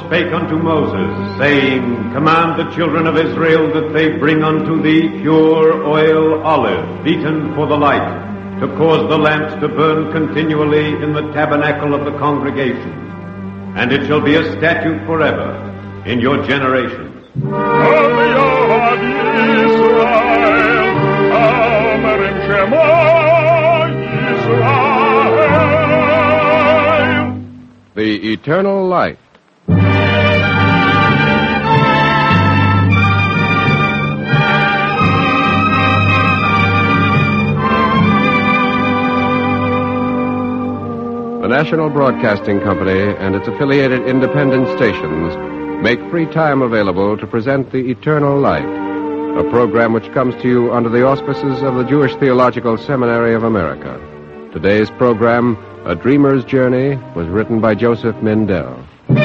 spake unto Moses, saying, Command the children of Israel that they bring unto thee pure oil olive, beaten for the light, to cause the lamps to burn continually in the tabernacle of the congregation. And it shall be a statute forever in your generations. The Eternal Light. The National Broadcasting Company and its affiliated independent stations make free time available to present The Eternal Light, a program which comes to you under the auspices of the Jewish Theological Seminary of America. Today's program, A Dreamer's Journey, was written by Joseph Mindell.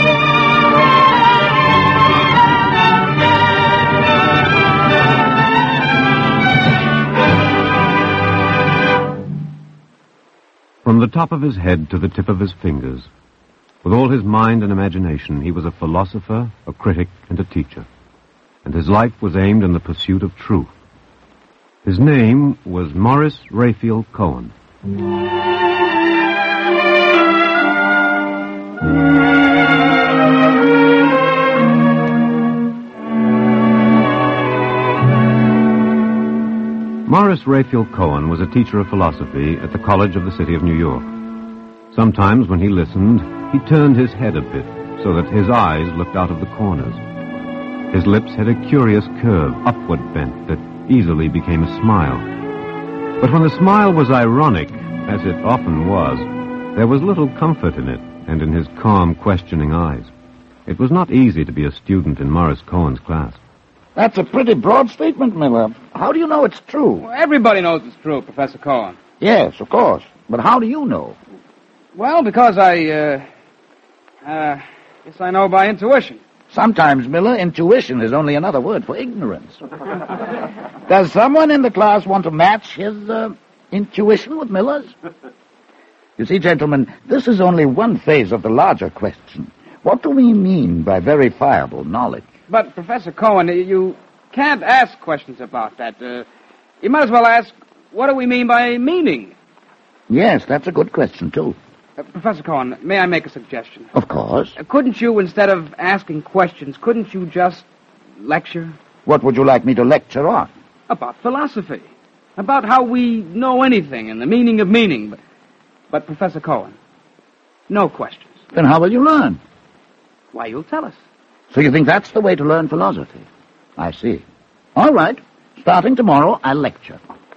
From the top of his head to the tip of his fingers, with all his mind and imagination, he was a philosopher, a critic, and a teacher. And his life was aimed in the pursuit of truth. His name was Morris Raphael Cohen. Morris Raphael Cohen was a teacher of philosophy at the College of the City of New York. Sometimes when he listened, he turned his head a bit so that his eyes looked out of the corners. His lips had a curious curve, upward bent, that easily became a smile. But when the smile was ironic, as it often was, there was little comfort in it and in his calm, questioning eyes. It was not easy to be a student in Morris Cohen's class. That's a pretty broad statement, Miller. How do you know it's true? Well, everybody knows it's true, Professor Cohen. Yes, of course. But how do you know? Well, because guess I know by intuition. Sometimes, Miller, intuition is only another word for ignorance. Does someone in the class want to match his intuition with Miller's? You see, gentlemen, this is only one phase of the larger question. What do we mean by verifiable knowledge? But, Professor Cohen, you can't ask questions about that. You might as well ask, what do we mean by meaning? Yes, that's a good question, too. Professor Cohen, may I make a suggestion? Of course. Couldn't you, instead of asking questions, couldn't you just lecture? What would you like me to lecture on? About philosophy. About how we know anything and the meaning of meaning. But Professor Cohen, no questions. Then how will you learn? Why, you'll tell us. So you think that's the way to learn philosophy? I see. All right. Starting tomorrow, I'll lecture.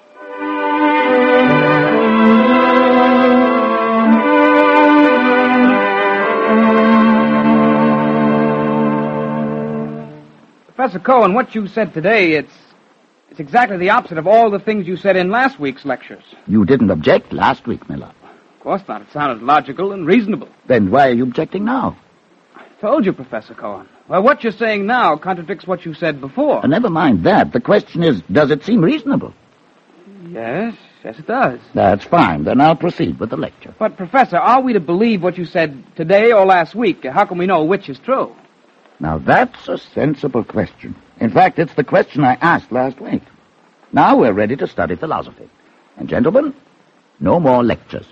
Professor Cohen, what you said today, it's exactly the opposite of all the things you said in last week's lectures. You didn't object last week, Miller. Of course not. It sounded logical and reasonable. Then why are you objecting now? I told you, Professor Cohen. Well, what you're saying now contradicts what you said before. Never mind that. The question is, does it seem reasonable? Yes, it does. That's fine. Then I'll proceed with the lecture. But, Professor, are we to believe what you said today or last week? How can we know which is true? Now, that's a sensible question. In fact, it's the question I asked last week. Now we're ready to study philosophy. And, gentlemen, no more lectures.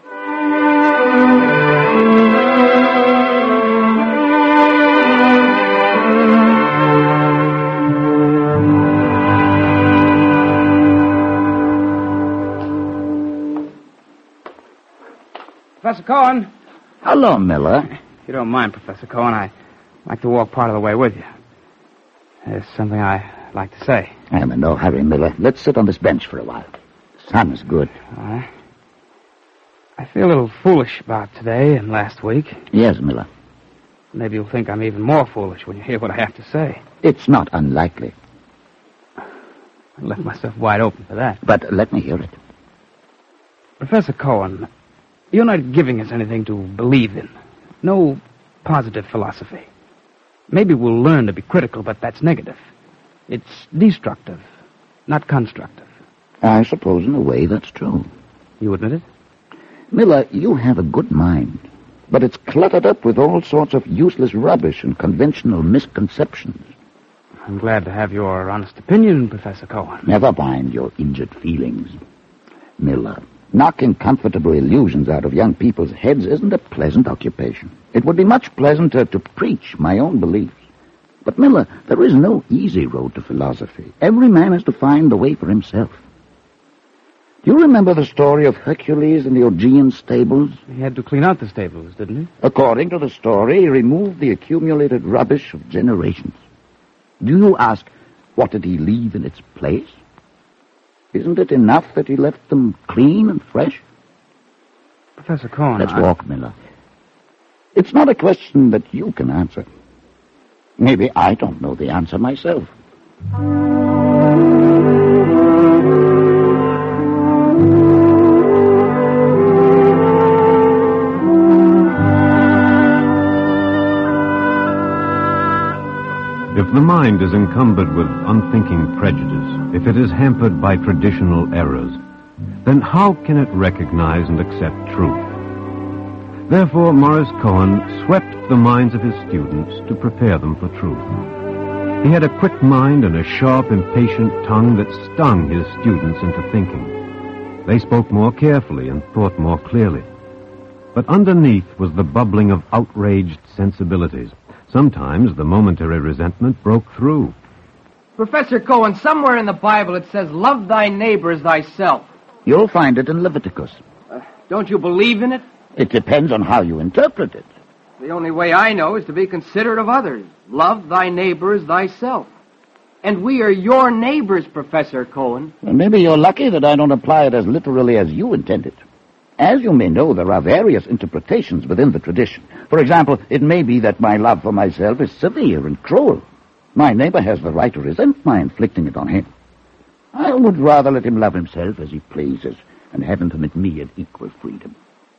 Professor Cohen. Hello, Miller. If you don't mind, Professor Cohen, I'd like to walk part of the way with you. There's something I'd like to say. I'm in no hurry, Miller. Let's sit on this bench for a while. The sun is good. All right. I feel a little foolish about today and last week. Yes, Miller. Maybe you'll think I'm even more foolish when you hear what I have to say. It's not unlikely. I left myself wide open for that. But let me hear it. Professor Cohen, you're not giving us anything to believe in. No positive philosophy. Maybe we'll learn to be critical, but that's negative. It's destructive, not constructive. I suppose in a way that's true. You admit it? Miller, you have a good mind. but it's cluttered up with all sorts of useless rubbish and conventional misconceptions. I'm glad to have your honest opinion, Professor Cohen. Never mind your injured feelings. Miller, knocking comfortable illusions out of young people's heads isn't a pleasant occupation. It would be much pleasanter to preach my own beliefs. But, Miller, there is no easy road to philosophy. Every man has to find the way for himself. Do you remember the story of Hercules in the Augean stables? He had to clean out the stables, didn't he? According to the story, he removed the accumulated rubbish of generations. Do you ask, what did he leave in its place? Isn't it enough that he left them clean and fresh? Professor Cohen, Let's walk, Miller. It's not a question that you can answer. Maybe I don't know the answer myself. If the mind is encumbered with unthinking prejudice, if it is hampered by traditional errors, then how can it recognize and accept truth? Therefore, Morris Cohen swept the minds of his students to prepare them for truth. He had a quick mind and a sharp, impatient tongue that stung his students into thinking. They spoke more carefully and thought more clearly. But underneath was the bubbling of outraged sensibilities. Sometimes the momentary resentment broke through. Professor Cohen, somewhere in the Bible it says, love thy neighbor as thyself. You'll find it in Leviticus. Don't you believe in it? It depends on how you interpret it. The only way I know is to be considerate of others. Love thy neighbor as thyself. And we are your neighbors, Professor Cohen. Well, maybe you're lucky that I don't apply it as literally as you intend it. As you may know, there are various interpretations within the tradition. For example, it may be that my love for myself is severe and cruel. My neighbor has the right to resent my inflicting it on him. I would rather let him love himself as he pleases and have him permit me an equal freedom.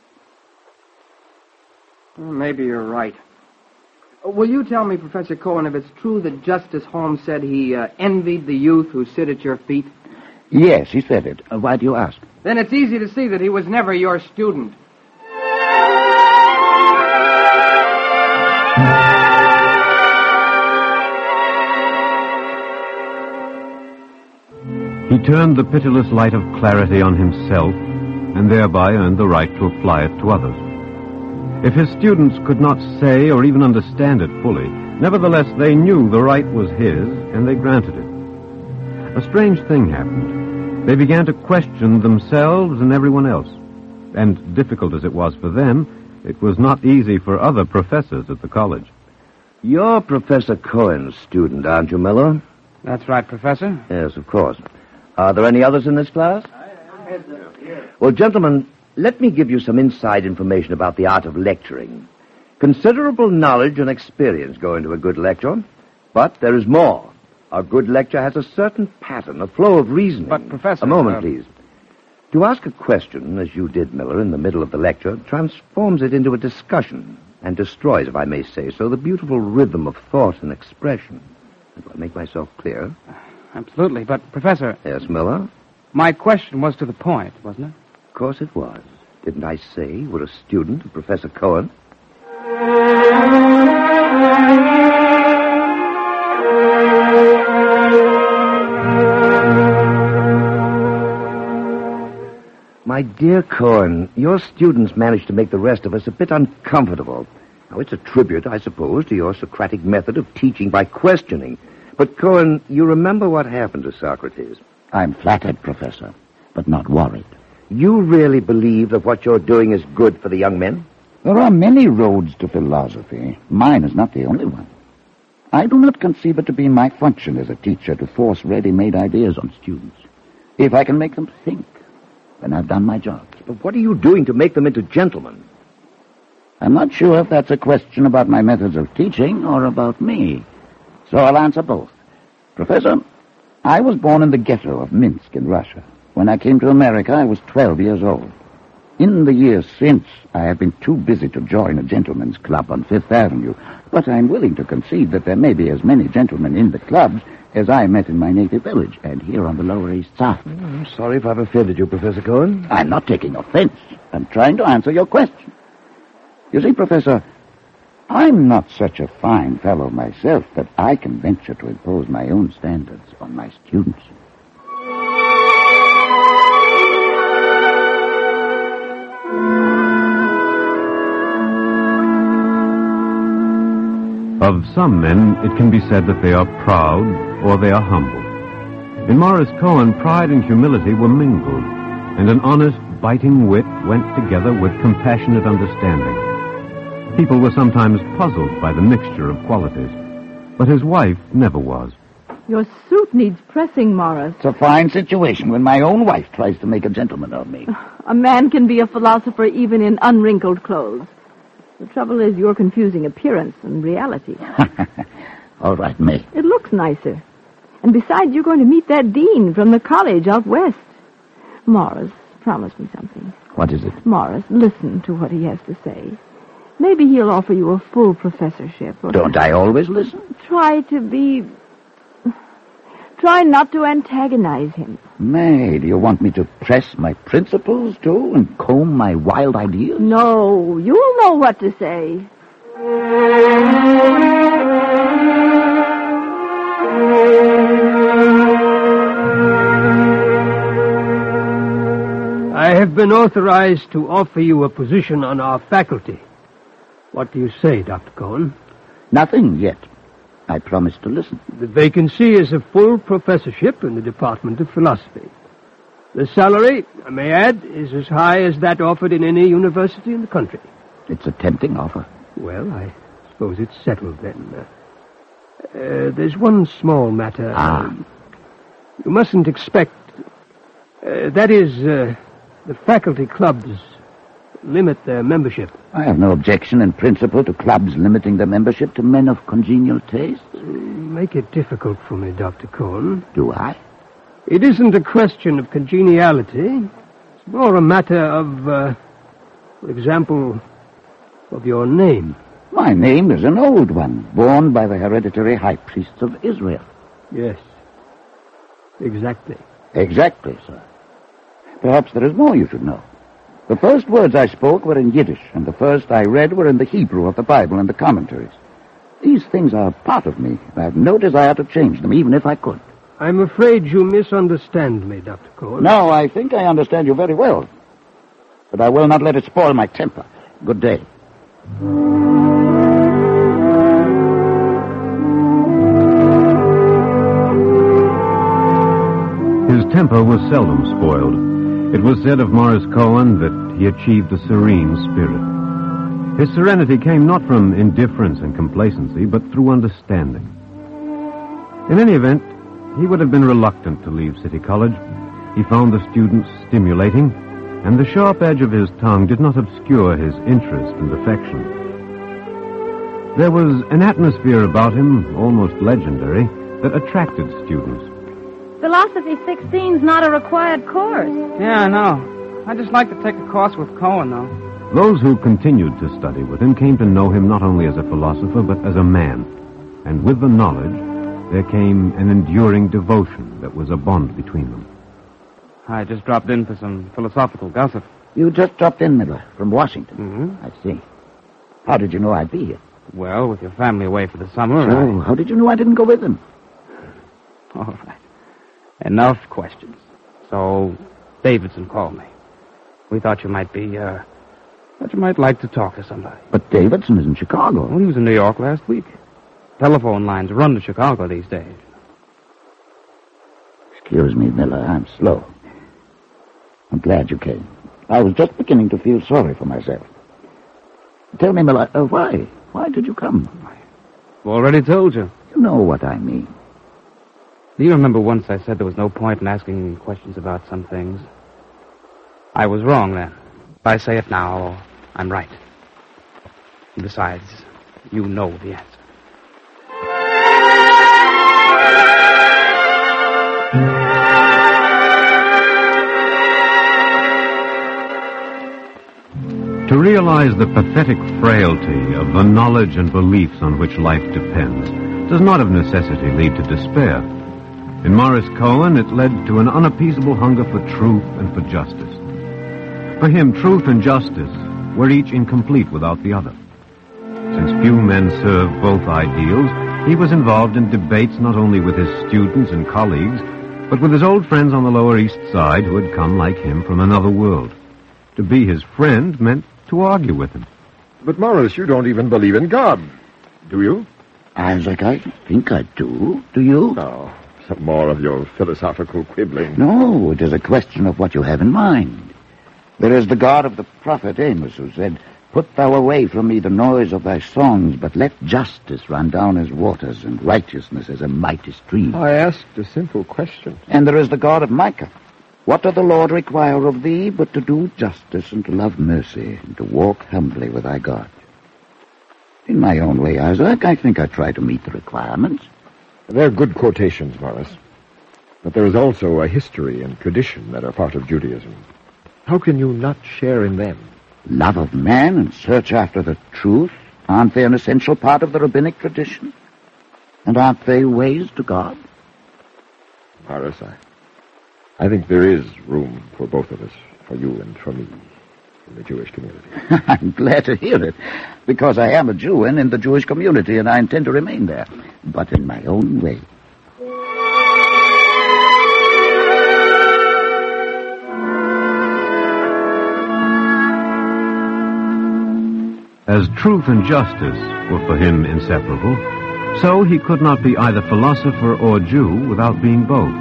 Well, maybe you're right. Will you tell me, Professor Cohen, if it's true that Justice Holmes said he envied the youth who sit at your feet? Yes, he said it. Why do you ask? Then it's easy to see that he was never your student. He turned the pitiless light of clarity on himself and thereby earned the right to apply it to others. If his students could not say or even understand it fully, nevertheless they knew the right was his and they granted it. A strange thing happened. They began to question themselves and everyone else. And difficult as it was for them, it was not easy for other professors at the college. You're Professor Cohen's student, aren't you, Miller? That's right, Professor. Yes, of course. Are there any others in this class? Well, gentlemen, let me give you some inside information about the art of lecturing. Considerable knowledge and experience go into a good lecture, but there is more. A good lecture has a certain pattern, a flow of reasoning. But, Professor... A moment, please. To ask a question, as you did, Miller, in the middle of the lecture, transforms it into a discussion and destroys, if I may say so, the beautiful rhythm of thought and expression. Do I make myself clear? Absolutely, but, Professor... Yes, Miller? My question was to the point, wasn't it? Of course it was. Didn't I say you were a student of Professor Cohen? My dear Cohen, your students managed to make the rest of us a bit uncomfortable. Now, it's a tribute, I suppose, to your Socratic method of teaching by questioning. But, Cohen, you remember what happened to Socrates? I'm flattered, Professor, but not worried. You really believe that what you're doing is good for the young men? There are many roads to philosophy. Mine is not the only one. I do not conceive it to be my function as a teacher to force ready-made ideas on students. If I can make them think, then I've done my job. But what are you doing to make them into gentlemen? I'm not sure if that's a question about my methods of teaching or about me. So I'll answer both. Professor, I was born in the ghetto of Minsk in Russia. When I came to America, I was 12 years old. In the years since, I have been too busy to join a gentleman's club on Fifth Avenue, but I'm willing to concede that there may be as many gentlemen in the clubs as I met in my native village and here on the Lower East Side. I'm sorry if I've offended you, Professor Cohen. I'm not taking offense. I'm trying to answer your question. You see, Professor, I'm not such a fine fellow myself that I can venture to impose my own standards on my students. Of some men, it can be said that they are proud or they are humble. In Morris Cohen, pride and humility were mingled, and an honest, biting wit went together with compassionate understanding. People were sometimes puzzled by the mixture of qualities, but his wife never was. Your suit needs pressing, Morris. It's a fine situation when my own wife tries to make a gentleman of me. A man can be a philosopher even in unwrinkled clothes. The trouble is you're confusing appearance and reality. All right, May. It looks nicer. And besides, you're going to meet that dean from the college out west. Morris, promise me something. What is it? Morris, listen to what he has to say. Maybe he'll offer you a full professorship. Don't I always listen? Try not to antagonize him. May, do you want me to press my principles, too, and comb my wild ideas? No, you'll know what to say. I have been authorized to offer you a position on our faculty. What do you say, Dr. Cohen? Nothing yet. I promise to listen. The vacancy is a full professorship in the Department of Philosophy. The salary, I may add, is as high as that offered in any university in the country. It's a tempting offer. Well, I suppose it's settled then. There's one small matter. You mustn't expect... the faculty clubs limit their membership. I have no objection in principle to clubs limiting their membership to men of congenial tastes. Make it difficult for me, Dr. Cohen. Do I? It isn't a question of congeniality. It's more a matter of, for example, of your name. My name is an old one, borne by the hereditary high priests of Israel. Yes. Exactly. Exactly, sir. Perhaps there is more you should know. The first words I spoke were in Yiddish, and the first I read were in the Hebrew of the Bible and the commentaries. These things are part of me. I have no desire to change them, even if I could. I'm afraid you misunderstand me, Dr. Cohen. No, I think I understand you very well. But I will not let it spoil my temper. Good day. His temper was seldom spoiled. It was said of Morris Cohen that he achieved a serene spirit. His serenity came not from indifference and complacency, but through understanding. In any event, he would have been reluctant to leave City College. He found the students stimulating, and the sharp edge of his tongue did not obscure his interest and affection. There was an atmosphere about him, almost legendary, that attracted students. Philosophy 16's not a required course. Yeah, I know. I'd just like to take a course with Cohen, though. Those who continued to study with him came to know him not only as a philosopher, but as a man. And with the knowledge, there came an enduring devotion that was a bond between them. I just dropped in for some philosophical gossip. You just dropped in, Miller, from Washington. Mm-hmm. I see. How did you know I'd be here? Well, with your family away for the summer... So, how did you know I didn't go with them? All right. Enough questions. So, Davidson called me. We thought you might be, that you might like to talk to somebody. But Davidson is in Chicago. Well, he was in New York last week. Telephone lines run to Chicago these days. Excuse me, Miller, I'm slow. I'm glad you came. I was just beginning to feel sorry for myself. Tell me, Miller, why? Why did you come? I've already told you. You know what I mean. Do you remember once I said there was no point in asking questions about some things? I was wrong then. If I say it now, I'm right. And besides, you know the answer. To realize the pathetic frailty of the knowledge and beliefs on which life depends does not of necessity lead to despair. In Morris Cohen, it led to an unappeasable hunger for truth and for justice. For him, truth and justice were each incomplete without the other. Since few men serve both ideals, he was involved in debates not only with his students and colleagues, but with his old friends on the Lower East Side who had come like him from another world. To be his friend meant to argue with him. But, Morris, you don't even believe in God, do you? Isaac, I think I do. Do you? No, some more of your philosophical quibbling. No, it is a question of what you have in mind. There is the God of the prophet Amos who said, "Put thou away from me the noise of thy songs, but let justice run down as waters and righteousness as a mighty stream." I asked a simple question. And there is the God of Micah. "What doth the Lord require of thee but to do justice and to love mercy and to walk humbly with thy God?" In my own way, Isaac, I think I try to meet the requirements. They're good quotations, Morris. But there is also a history and tradition that are part of Judaism. How can you not share in them? Love of man and search after the truth, aren't they an essential part of the rabbinic tradition? And aren't they ways to God? Morris, I think there is room for both of us, for you and for me, in the Jewish community. I'm glad to hear it, because I am a Jew and in the Jewish community, and I intend to remain there, but in my own way. As truth and justice were for him inseparable, so he could not be either philosopher or Jew without being both.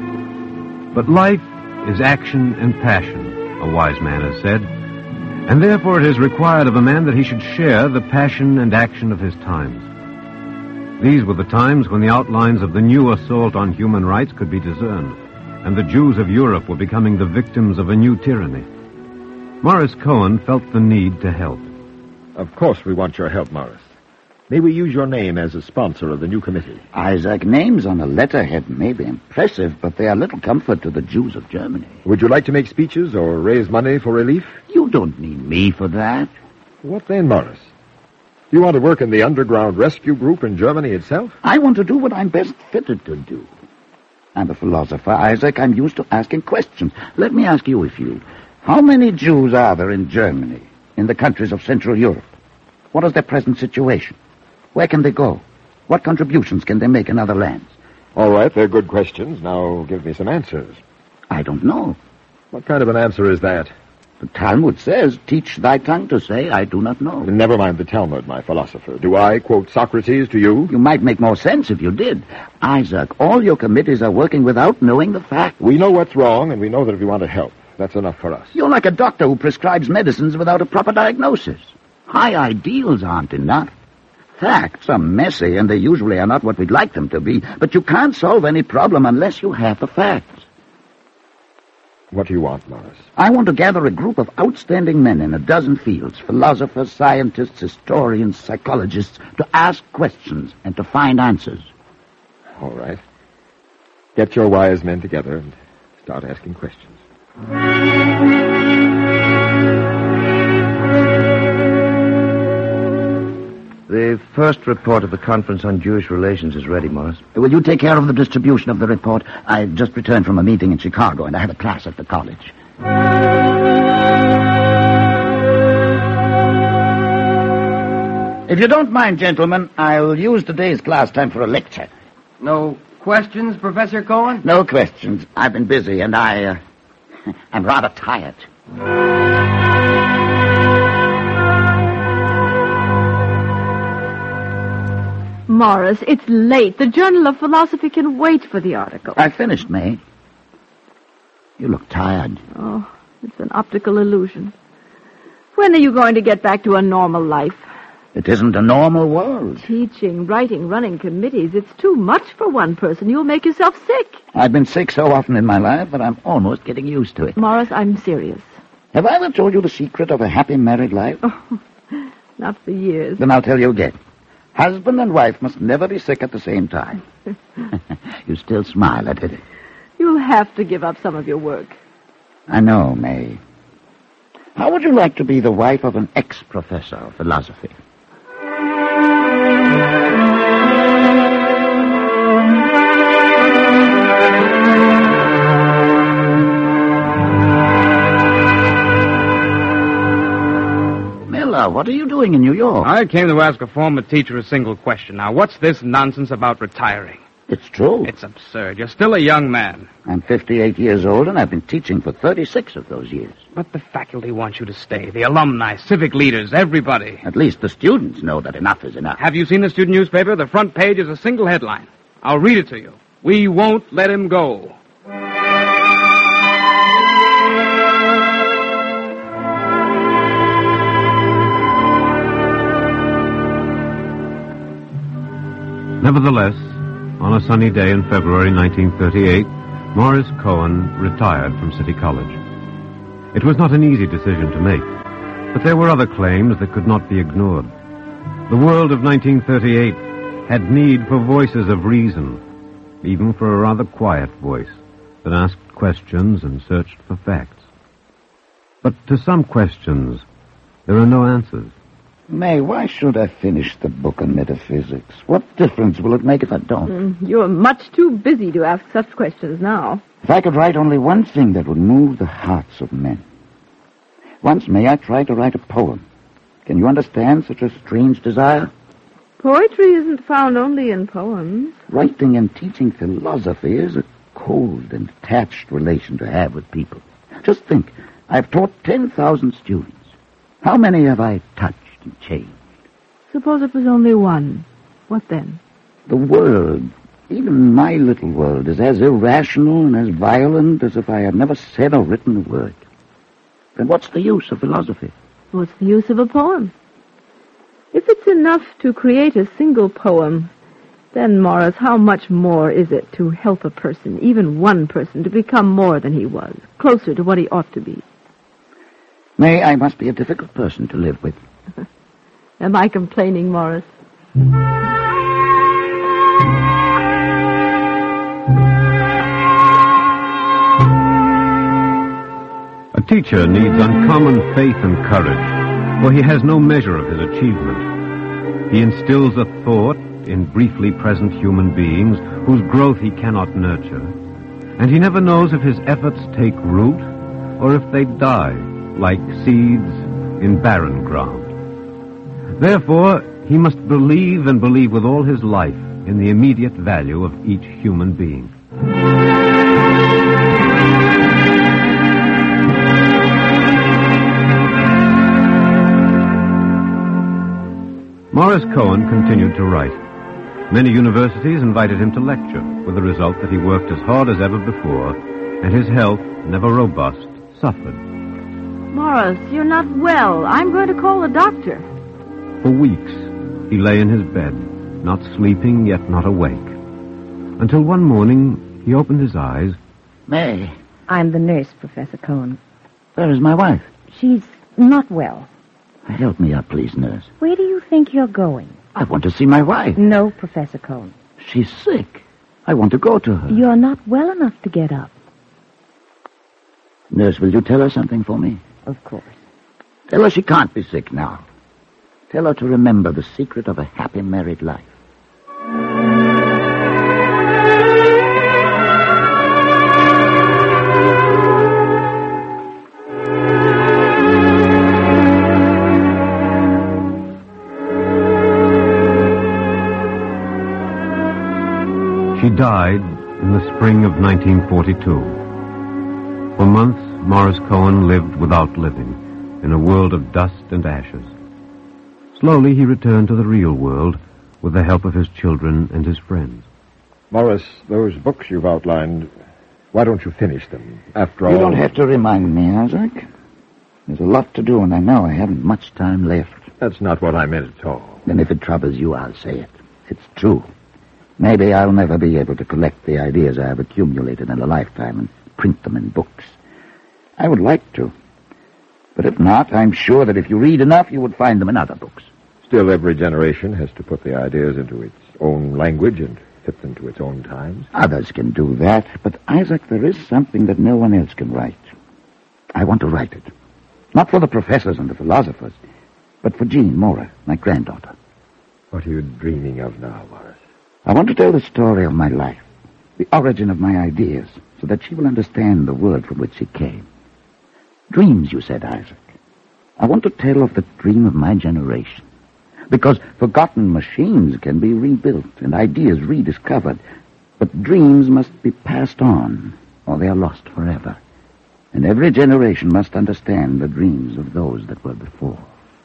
But life is action and passion, a wise man has said, and therefore it is required of a man that he should share the passion and action of his times. These were the times when the outlines of the new assault on human rights could be discerned, and the Jews of Europe were becoming the victims of a new tyranny. Morris Cohen felt the need to help. Of course we want your help, Morris. May we use your name as a sponsor of the new committee? Isaac, names on a letterhead may be impressive, but they are little comfort to the Jews of Germany. Would you like to make speeches or raise money for relief? You don't need me for that. What then, Morris? Do you want to work in the underground rescue group in Germany itself? I want to do what I'm best fitted to do. I'm a philosopher, Isaac. I'm used to asking questions. Let me ask you a few. How many Jews are there in Germany, in the countries of Central Europe? What is their present situation? Where can they go? What contributions can they make in other lands? All right, they're good questions. Now give me some answers. I don't know. What kind of an answer is that? The Talmud says, "Teach thy tongue to say, I do not know." Never mind the Talmud, my philosopher. Do I quote Socrates to you? You might make more sense if you did. Isaac, all your committees are working without knowing the facts. We know what's wrong, and we know that if we want to help, that's enough for us. You're like a doctor who prescribes medicines without a proper diagnosis. High ideals aren't enough. Facts are messy, and they usually are not what we'd like them to be, but you can't solve any problem unless you have the facts. What do you want, Morris? I want to gather a group of outstanding men in a dozen fields, philosophers, scientists, historians, psychologists, to ask questions and to find answers. All right. Get your wise men together and start asking questions. The first report of the Conference on Jewish Relations is ready, Morris. Will you take care of the distribution of the report? I just returned from a meeting in Chicago, and I had a class at the college. If you don't mind, gentlemen, I'll use today's class time for a lecture. No questions, Professor Cohen? No questions. I've been busy, and I'm rather tired. Morris, it's late. The Journal of Philosophy can wait for the article. I finished, May. You look tired. Oh, it's an optical illusion. When are you going to get back to a normal life? It isn't a normal world. Teaching, writing, running committees, it's too much for one person. You'll make yourself sick. I've been sick so often in my life that I'm almost getting used to it. Morris, I'm serious. Have I ever told you the secret of a happy married life? Oh, not for years. Then I'll tell you again. Husband and wife must never be sick at the same time. You still smile at it. You'll have to give up some of your work. I know, May. How would you like to be the wife of an ex-professor of philosophy? what are you doing in New York? I came to ask a former teacher a single question. Now, what's this nonsense about retiring? It's true. It's absurd. You're still a young man. I'm 58 years old, and I've been teaching for 36 of those years. But the faculty wants you to stay. The alumni, civic leaders, everybody. At least the students know that enough is enough. Have you seen the student newspaper? The front page is a single headline. I'll read it to you. We won't let him go. Nevertheless, on a sunny day in February 1938, Morris Cohen retired from City College. It was not an easy decision to make, but there were other claims that could not be ignored. The world of 1938 had need for voices of reason, even for a rather quiet voice that asked questions and searched for facts. But to some questions, there are no answers. May, why should I finish the book on metaphysics? What difference will it make if I don't? You're much too busy to ask such questions now. If I could write only one thing that would move the hearts of men. Once, May, I tried to write a poem. Can you understand such a strange desire? Poetry isn't found only in poems. Writing and teaching philosophy is a cold and detached relation to have with people. Just think, I've taught 10,000 students. How many have I touched and changed? Suppose it was only one. What then? The world, even my little world, is as irrational and as violent as if I had never said or written a word. Then what's the use of philosophy? What's the use of a poem? If it's enough to create a single poem, then, Morris, how much more is it to help a person, even one person, to become more than he was, closer to what he ought to be? May, I must be a difficult person to live with. Am I complaining, Morris? A teacher needs uncommon faith and courage, for he has no measure of his achievement. He instills a thought in briefly present human beings whose growth he cannot nurture, and he never knows if his efforts take root or if they die like seeds in barren ground. Therefore, he must believe and believe with all his life in the immediate value of each human being. Morris Cohen continued to write. Many universities invited him to lecture, with the result that he worked as hard as ever before, and his health, never robust, suffered. Morris, you're not well. I'm going to call the doctor. For weeks, he lay in his bed, not sleeping yet not awake. Until one morning, he opened his eyes. May. I'm the nurse, Professor Cohen. Where is my wife? She's not well. Help me up, please, nurse. Where do you think you're going? I want to see my wife. No, Professor Cohen. She's sick. I want to go to her. You're not well enough to get up. Nurse, will you tell her something for me? Of course. Tell her she can't be sick now. Tell her to remember the secret of a happy married life. She died in the spring of 1942. For months, Morris Cohen lived without living, in a world of dust and ashes. Slowly, he returned to the real world with the help of his children and his friends. Morris, those books you've outlined, why don't you finish them? After all... You don't have to remind me, Isaac. There's a lot to do, and I know I haven't much time left. That's not what I meant at all. Then if it troubles you, I'll say it. It's true. Maybe I'll never be able to collect the ideas I have accumulated in a lifetime and print them in books. I would like to. But if not, I'm sure that if you read enough, you would find them in other books. Still, every generation has to put the ideas into its own language and fit them to its own times. Others can do that, but, Isaac, there is something that no one else can write. I want to write it. Not for the professors and the philosophers, but for Jean Mora, my granddaughter. What are you dreaming of now, Morris? I want to tell the story of my life, the origin of my ideas, so that she will understand the world from which she came. Dreams, you said, Isaac. I want to tell of the dream of my generation. Because forgotten machines can be rebuilt and ideas rediscovered. But dreams must be passed on, or they are lost forever. And every generation must understand the dreams of those that were before.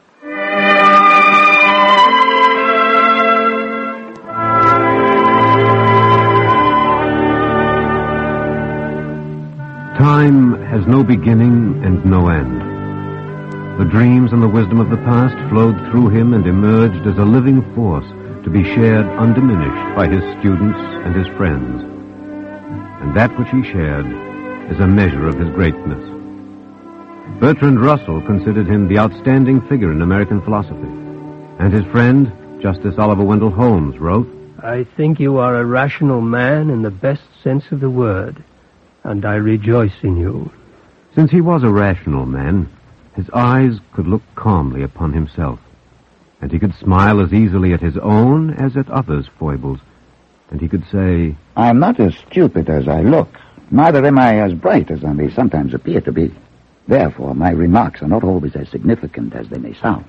Time has no beginning and no end. The dreams and the wisdom of the past flowed through him and emerged as a living force to be shared undiminished by his students and his friends. And that which he shared is a measure of his greatness. Bertrand Russell considered him the outstanding figure in American philosophy. And his friend, Justice Oliver Wendell Holmes, wrote, I think you are a rational man in the best sense of the word, and I rejoice in you. Since he was a rational man, his eyes could look calmly upon himself, and he could smile as easily at his own as at others' foibles, and he could say, I'm not as stupid as I look, neither am I as bright as I may sometimes appear to be. Therefore, my remarks are not always as significant as they may sound.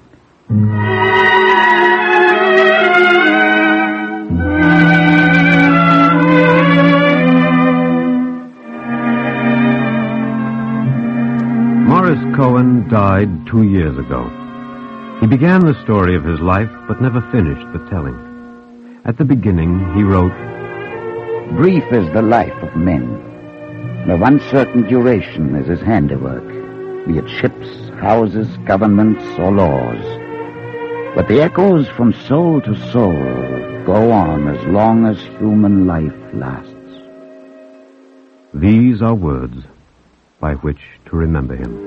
Morris Cohen died 2 years ago. He began the story of his life, but never finished the telling. At the beginning, he wrote, Brief is the life of men, and of uncertain duration is his handiwork, be it ships, houses, governments, or laws. But the echoes from soul to soul go on as long as human life lasts. These are words by which to remember him.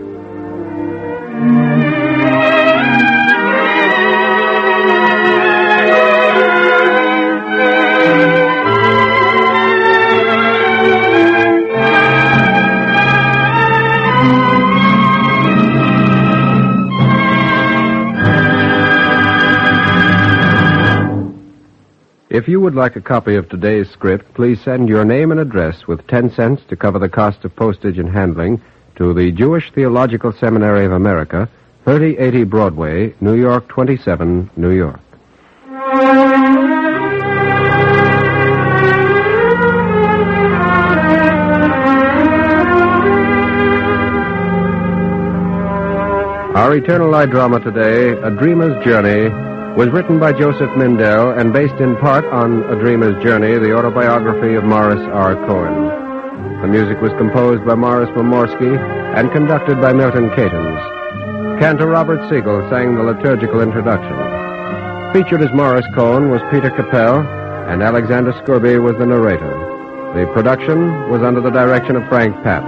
If you would like a copy of today's script, please send your name and address with 10 cents to cover the cost of postage and handling to the Jewish Theological Seminary of America, 3080 Broadway, New York 27, New York. Our Eternal Light drama today, A Dreamer's Journey, was written by Joseph Mindell and based in part on A Dreamer's Journey, the autobiography of Morris R. Cohen. The music was composed by Morris Pomorsky and conducted by Milton Catons. Cantor Robert Siegel sang the liturgical introduction. Featured as Morris Cohen was Peter Capell, and Alexander Scurby was the narrator. The production was under the direction of Frank Papp.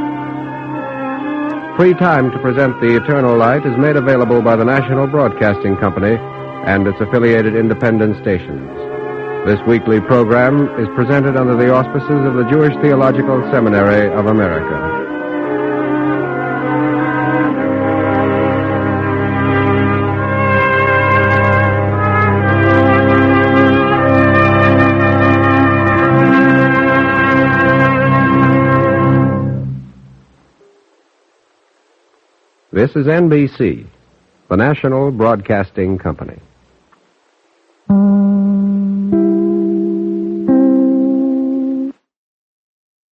Free time to present The Eternal Light is made available by the National Broadcasting Company and its affiliated independent stations. This weekly program is presented under the auspices of the Jewish Theological Seminary of America. This is NBC, the National Broadcasting Company.